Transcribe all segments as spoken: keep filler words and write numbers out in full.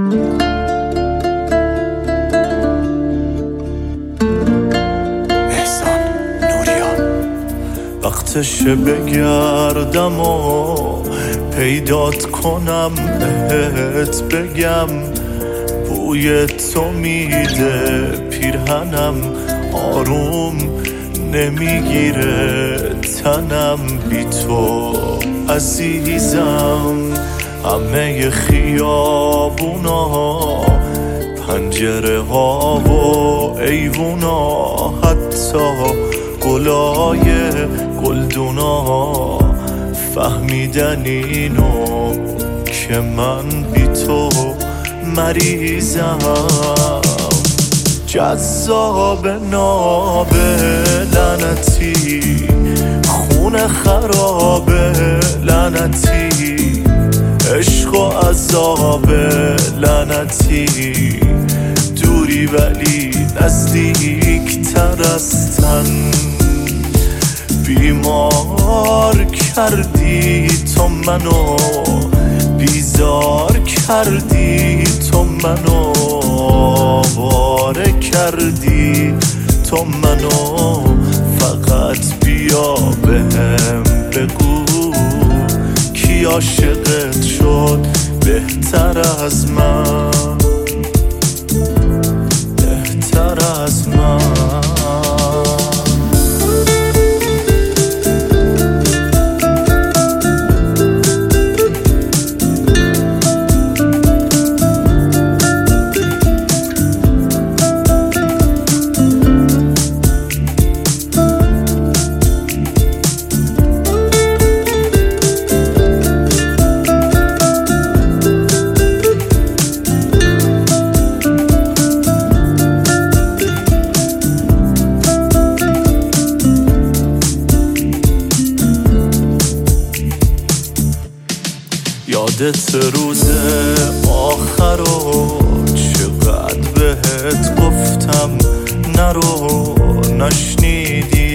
وقتشه بگردم و پیدات کنم، بهت بگم بوی تو میده پیرهنم، آروم نمیگیره تنم بی تو عزیزم. همه خیابونا، پنجره ها و ایوونا، حتی گلای گلدونا فهمیدن اینو که من بی تو مریضم. جذاب ناب لعنتی، خون خراب لعنتی، عشق و عذاب لعنتی، دوری ولی نزدیک تر از تن. بیمار کردی تو منو، بیزار کردی تو منو، آواره کردی تو منو. فقط بیا بهم بگو کی عاشقت شد بهتر از من، بهتر از من. یادت روز آخرو چقدر بهت گفتم نرو، نشنیدی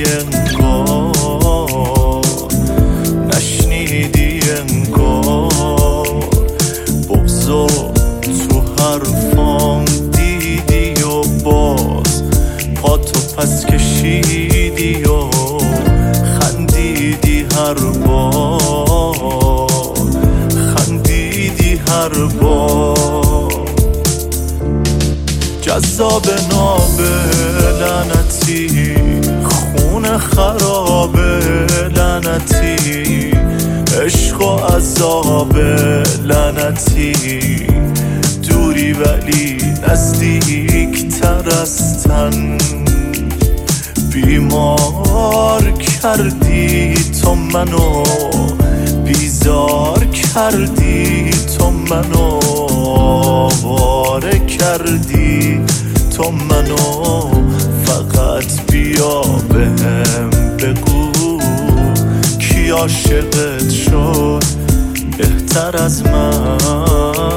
انگار، نشنیدی انگار. بغضو تو حرفام دیدی و باز پاتو پس کشیدی و خندیدی هر بار، هر بار. جذاب ناب لعنتی، خون خراب لعنتی، عشق و عذاب لعنتی، دوری ولی نزدیک تر از تن. بیمار کردی تو منو، بیزار کردی تو منو، آواره کردی تو منو. فقط بیا بهم بگو کی عاشقت شد بهتر از من.